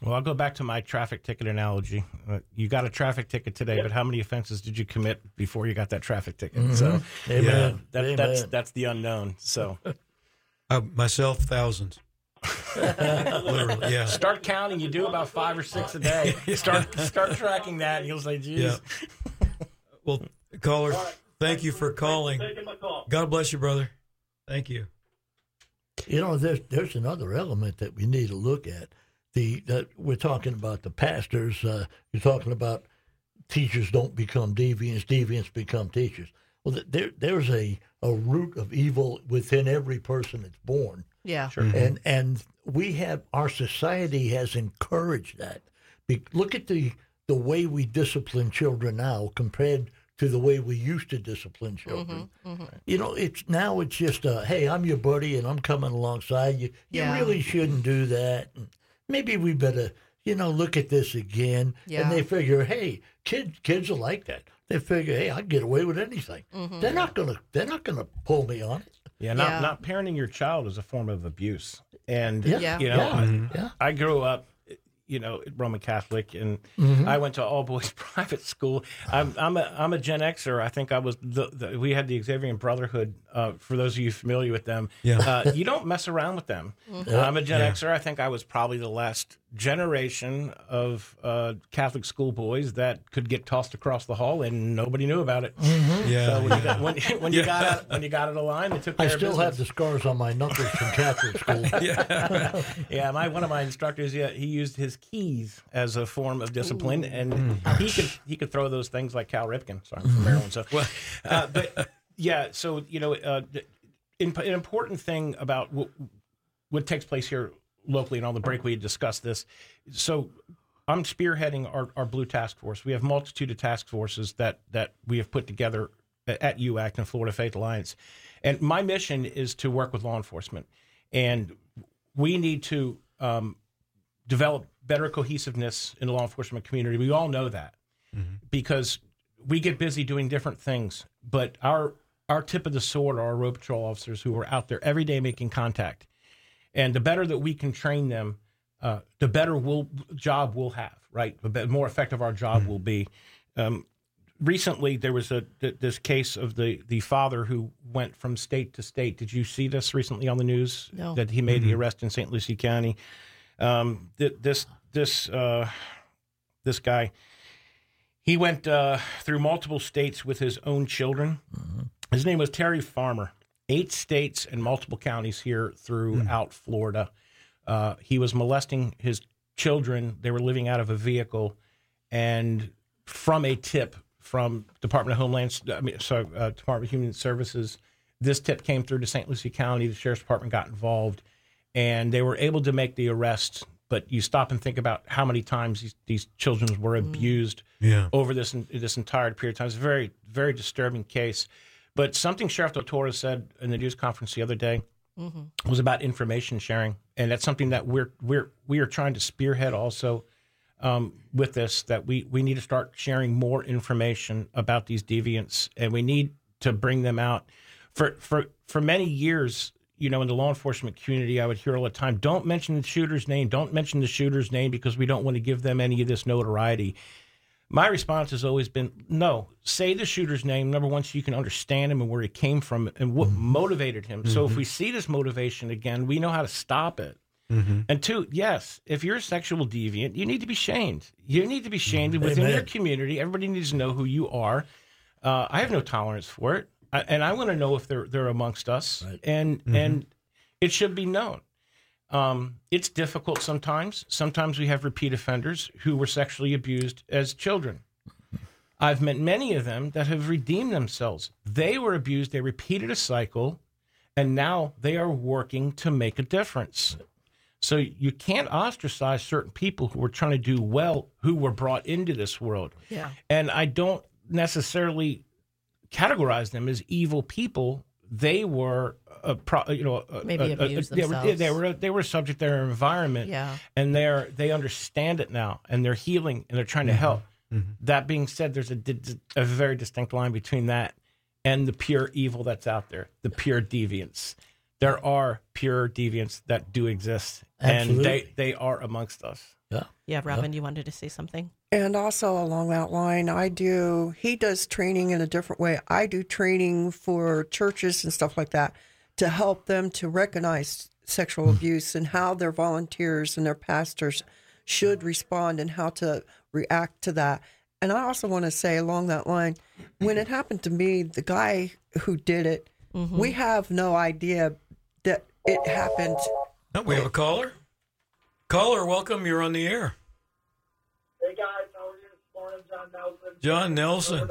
Well, I'll go back to my traffic ticket analogy. You got a traffic ticket today, but how many offenses did you commit before you got that traffic ticket? Mm-hmm. So, that's the unknown. So, myself, thousands. Literally, yeah. Start counting. You do about 5 or 6 a day. Start tracking that, and you'll say, "Geez." Yeah. Well, caller, thank you for calling. God bless you, brother. Thank you. You know, there's another element that we need to look at. We're talking about the pastors. You're talking about teachers don't become deviants, deviants become teachers. Well, there's a root of evil within every person that's born. Yeah. Sure. Mm-hmm. And our society has encouraged that. Look at the way we discipline children now compared to the way we used to discipline children. Mm-hmm, mm-hmm. You know, it's just, hey, I'm your buddy and I'm coming alongside you. You really shouldn't do that. And maybe we better, look at this again. Yeah. And they figure, hey, kids are like that. They figure, hey, I can get away with anything. Mm-hmm. They're not gonna pull me on it. Yeah, not parenting your child is a form of abuse. And I grew up, Roman Catholic, and I went to all boys private school. I'm a Gen Xer. I think I was we had the Xaverian Brotherhood. For those of you familiar with them, you don't mess around with them. Mm-hmm. I'm a Gen Xer. I think I was probably the last generation of Catholic school boys that could get tossed across the hall and nobody knew about it. Mm-hmm. Yeah. So when you got out of the line, they took care of business. I still have the scars on my knuckles from Catholic school. One of my instructors, he used his keys as a form of discipline, and he could throw those things like Cal Ripken. Sorry, I'm from Maryland. So, an important thing about what takes place here locally, and on the break we had discussed this. So I'm spearheading our Blue Task Force. We have a multitude of task forces that we have put together at UACT and Florida Faith Alliance. And my mission is to work with law enforcement. And we need to develop better cohesiveness in the law enforcement community. We all know that because we get busy doing different things. But our tip of the sword are our road patrol officers who are out there every day making contact. And the better that we can train them, the better job we'll have, right? The more effective our job will be. Recently, there was this case of the father who went from state to state. Did you see this recently on the news? No. That he made the arrest in St. Lucie County. This guy, he went through multiple states with his own children. Mm-hmm. His name was Terry Farmer. 8 states and multiple counties here throughout Florida. He was molesting his children. They were living out of a vehicle, and from a tip from Department of Human Services, this tip came through to St. Lucie County. The Sheriff's Department got involved, and they were able to make the arrest. But you stop and think about how many times these children were abused over this entire period of time. It's a very, very disturbing case. But something Sheriff Del Toro said in the news conference the other day was about information sharing, and that's something that we are trying to spearhead also with this. That we need to start sharing more information about these deviants, and we need to bring them out. For many years, in the law enforcement community, I would hear all the time, "Don't mention the shooter's name. Don't mention the shooter's name because we don't want to give them any of this notoriety." My response has always been, no, say the shooter's name, number one, so you can understand him and where he came from and what motivated him. So if we see this motivation again, we know how to stop it. And 2, yes, if you're a sexual deviant, you need to be shamed. You need to be shamed within your community. Everybody needs to know who you are. I have no tolerance for it. And I want to know if they're amongst us. Right. And it should be known. It's difficult sometimes. Sometimes we have repeat offenders who were sexually abused as children. I've met many of them that have redeemed themselves. They were abused, they repeated a cycle, and now they are working to make a difference. So you can't ostracize certain people who were trying to do well, who were brought into this world. Yeah. And I don't necessarily categorize them as evil people. They were maybe abused themselves. They were subject to their environment, and they understand it now, and they're healing, and they're trying to help. That being said, there's a very distinct line between that and the pure evil that's out there, the pure deviants. There are pure deviants that do exist, and they are amongst us. Yeah, Robin, you wanted to say something? And also along that line, he does training in a different way. I do training for churches and stuff like that to help them to recognize sexual abuse and how their volunteers and their pastors should respond and how to react to that. And I also want to say along that line, when it happened to me, the guy who did it, we have no idea that it happened. Oh, we have a caller. Caller, welcome. You're on the air. Hey, guys. How are you this morning? John Nelson. John Nelson.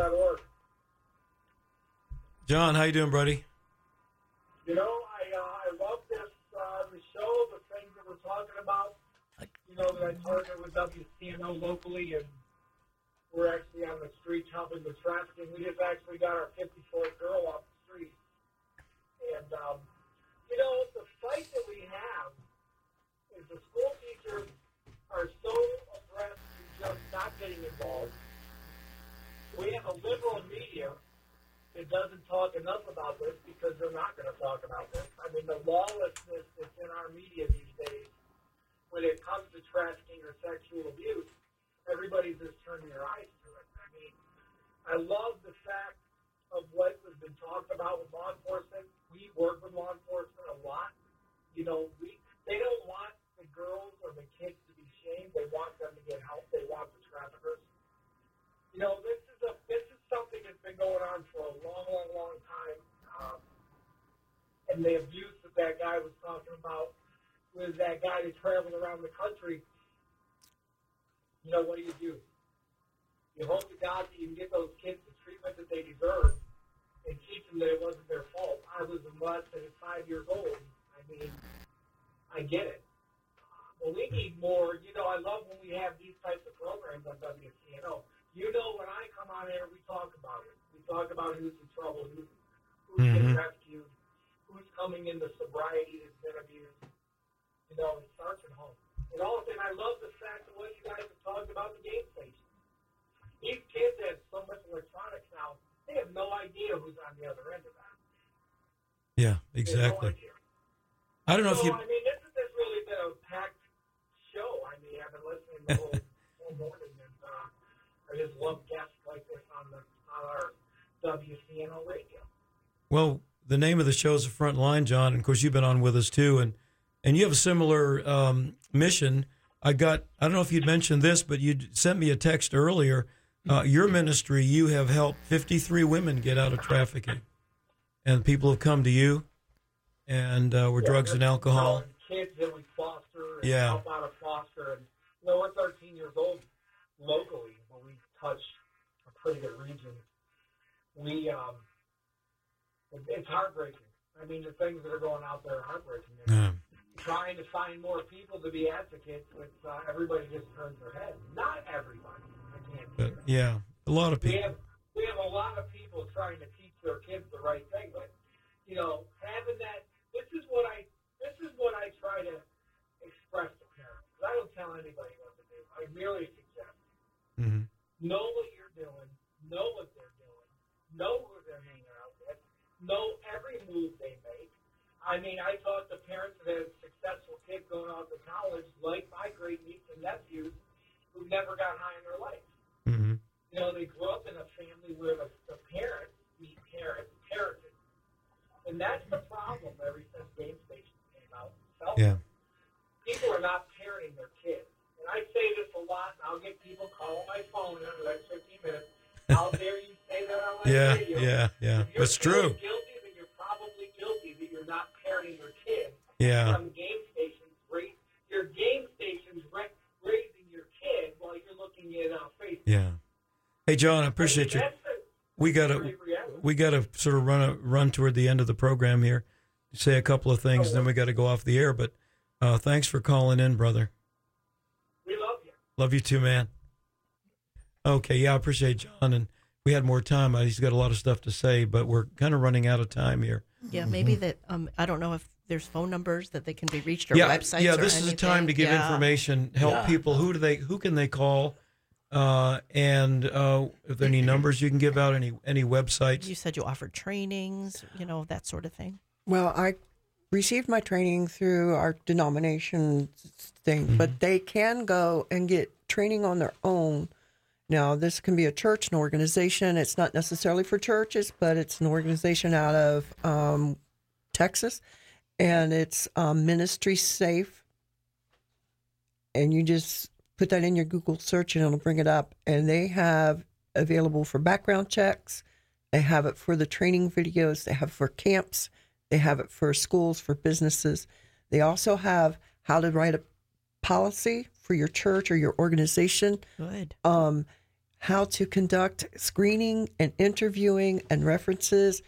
John, how you doing, buddy? You know, I love this the show, the things that we're talking about. You know, that I partner with WCNO locally, and we're actually on the streets helping with trafficking. We just actually got our 54th girl off the street. And, you know, the fight that we have is the school teachers are so abreast to just not getting involved. We have a liberal media that doesn't talk enough about this because they're not going to talk about this. I mean, the lawlessness that's in our media these days when it comes to trafficking or sexual abuse, everybody's just turning their eyes to it. I mean, I love the fact of what has been talked about with law enforcement. We work with law enforcement a lot. You know, they don't want the girls or the kids to be shamed. They want them to get help. They want the traffickers. You know, this is something that's been going on for a long time. And the abuse that guy was talking about was that guy that traveled around the country. You know, what do? You hope to God that you can get those kids the treatment that they deserve and teach them that it wasn't their fault. I was molested at 5 years old. I mean, I get it. Well, we need more. You know, I love when we have these types of programs on WCNO. You know, when I come on here, we talk about it. We talk about who's in trouble, who's getting rescued, who's coming into sobriety that's been abused. You know, it starts at home. And I love the fact of what you guys have talked about the game station. These kids have so much electronics now, they have no idea who's on the other end of that. Yeah, exactly. I don't know if you... I mean, this has really been a packed show. I mean, I've been listening the whole morning, and I just love guests like this on our WCNO radio. Well, the name of the show is The Front Line, John, and of course you've been on with us too, and you have a similar mission. I don't know if you'd mentioned this, but you sent me a text earlier. Your ministry, you have helped 53 women get out of trafficking, and people have come to you, and were drugs and alcohol. Kids that we foster and help out of foster. And, you know, we're 13 years old locally, but we touch a pretty good region. It's heartbreaking. I mean, the things that are going out there are heartbreaking. Trying to find more people to be advocates, but everybody just turns their head. Not everybody. I can't say that. Yeah, a lot of people. We have a lot of people trying to teach their kids the right thing, but you know, having that. This is what I try to express to parents. I don't tell anybody what to do. I merely suggest. Know what you're doing. Know what they're doing. Know who they're hanging out with. Know every move they make. I mean, I talk to parents that have successful kids going off to college, like my great nieces and nephews, who never got high in their life. You know, they grew up in a family where the parents parented. And that's the problem ever since Game Station came out. People are not parenting their kids. And I say this a lot, and I'll get people calling my phone in the next 15 minutes. How dare you say that on my radio? Yeah. That's true. Guilty, then you're probably guilty that you're not parenting your kids. Yeah. From game stations, your game stations raising your kid while you're looking at Facebook. Yeah. Hey, John, I appreciate you. We gotta sort of run toward the end of the program here. Say a couple of things, then we got to go off the air. But thanks for calling in, brother. We love you. Love you too, man. Okay, yeah, I appreciate John, and we had more time. He's got a lot of stuff to say, but we're kind of running out of time here. Yeah, maybe that. I don't know if there's phone numbers that they can be reached or websites. Yeah, or this anything. is a time to give information, help people. Who can they call? And if there are any numbers you can give out, any websites. You said you offered trainings, that sort of thing. Well, received my training through our denomination thing, but they can go and get training on their own. Now, this can be a church, an organization. It's not necessarily for churches, but it's an organization out of Texas, and it's Ministry Safe. And you just put that in your Google search and it'll bring it up. And they have available for background checks. They have it for the training videos. They have it for camps. They have it for schools, for businesses. They also have how to write a policy for your church or your organization. Good. How to conduct screening and interviewing and references.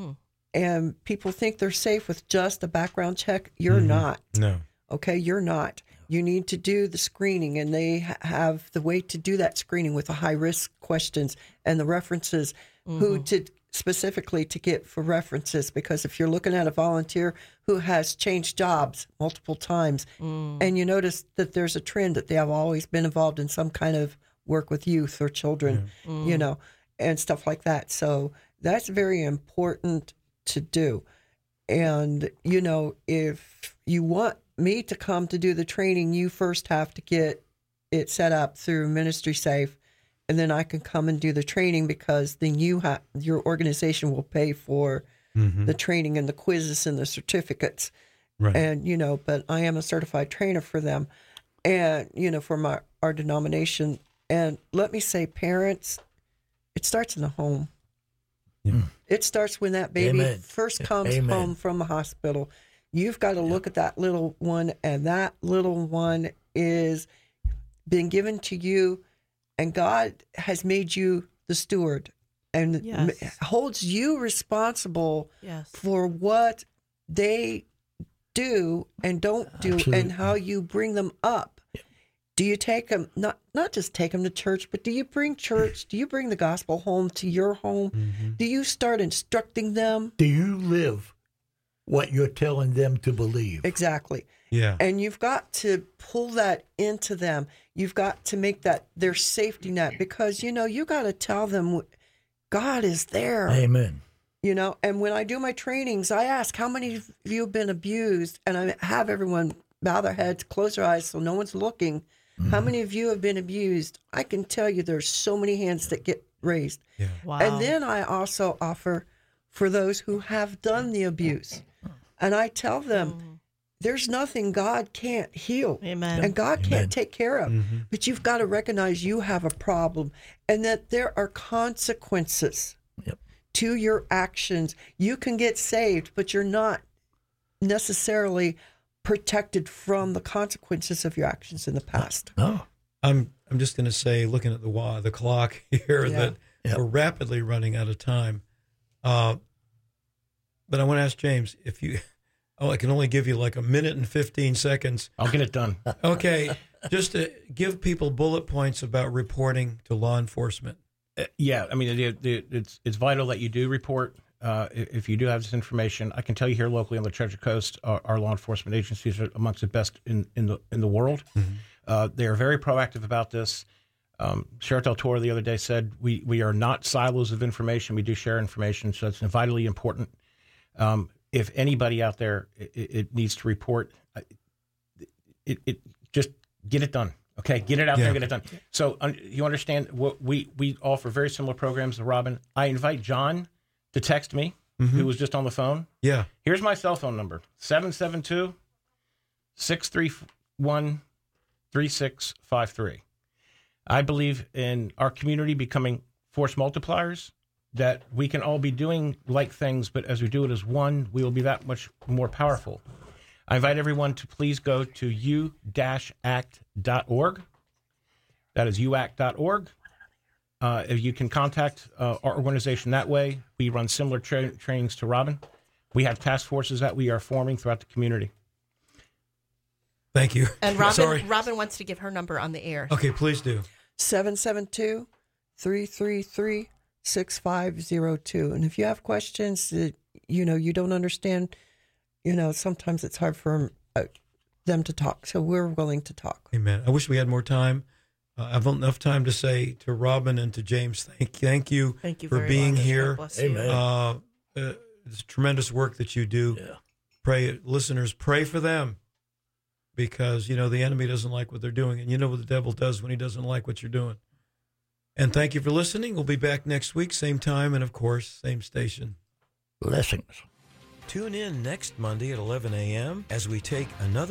And people think they're safe with just a background check. You're not. No. Okay, you're not. You need to do the screening, and they have the way to do that screening with the high-risk questions and the references, who to specifically to get for references, because if you're looking at a volunteer who has changed jobs multiple times, and you notice that there's a trend that they have always been involved in some kind of work with youth or children, you know, and stuff like that. So that's very important to do. And, you know, if you want me to come to do the training, you first have to get it set up through Ministry Safe, and then I can come and do the training, because then your organization will pay for the training and the quizzes and the certificates. Right. And, you know, but I am a certified trainer for them, and, you know, for our denomination. And let me say, parents, it starts in the home. Yeah. It starts when that baby first comes home from the hospital. You've got to look at that little one, and that little one is been given to you, and God has made you the steward and holds you responsible for what they do and don't do. Absolutely. And how you bring them up. Yeah. Do you take them, not just take them to church, but do you bring church? Do you bring the gospel home to your home? Do you start instructing them? Do you live what you're telling them to believe? Exactly. Yeah. And you've got to pull that into them. You've got to make that their safety net, because, you know, you got to tell them God is there. Amen. You know, and when I do my trainings, I ask, how many of you have been abused? And I have everyone bow their heads, close their eyes so no one's looking. How many of you have been abused? I can tell you there's so many hands that get raised. Yeah. Wow. And then I also offer for those who have done the abuse. And I tell them, there's nothing God can't heal. Amen. And God can't take care of. But you've got to recognize you have a problem, and that there are consequences to your actions. You can get saved, but you're not necessarily protected from the consequences of your actions in the past. No. I'm just going to say, looking at the clock here, that we're rapidly running out of time. But I want to ask James, if you, I can only give you like a minute and 15 seconds. I'll get it done. Okay. Just to give people bullet points about reporting to law enforcement. Yeah. I mean, it's vital that you do report. If you do have this information, I can tell you here locally on the Treasure Coast, our law enforcement agencies are amongst the best in the world. They are very proactive about this. Sheriff Del Toro the other day said we are not silos of information. We do share information, so it's vitally important. If anybody out there it needs to report, it just get it done. Okay, get it out there and get it done. So you understand what we offer very similar programs to Robin. I invite John to text me, who was just on the phone. Yeah. Here's my cell phone number, 772-631-3653. I believe in our community becoming force multipliers, that we can all be doing like things, but as we do it as one, we will be that much more powerful. I invite everyone to please go to u-act.org. That is uact.org. If you can contact our organization that way. We run similar trainings to Robin. We have task forces that we are forming throughout the community. Thank you. And Robin wants to give her number on the air. Okay, please do. 772-333-6502. And if you have questions that, you don't understand, sometimes it's hard for them to talk. So we're willing to talk. Amen. I wish we had more time. I've enough time to say to Robin and to James, thank you for being here. Amen. It's tremendous work that you do. Yeah. listeners, pray for them, because, the enemy doesn't like what they're doing. And you know what the devil does when he doesn't like what you're doing. And thank you for listening. We'll be back next week, same time, and of course, same station. Blessings. Tune in next Monday at 11 a.m. as we take another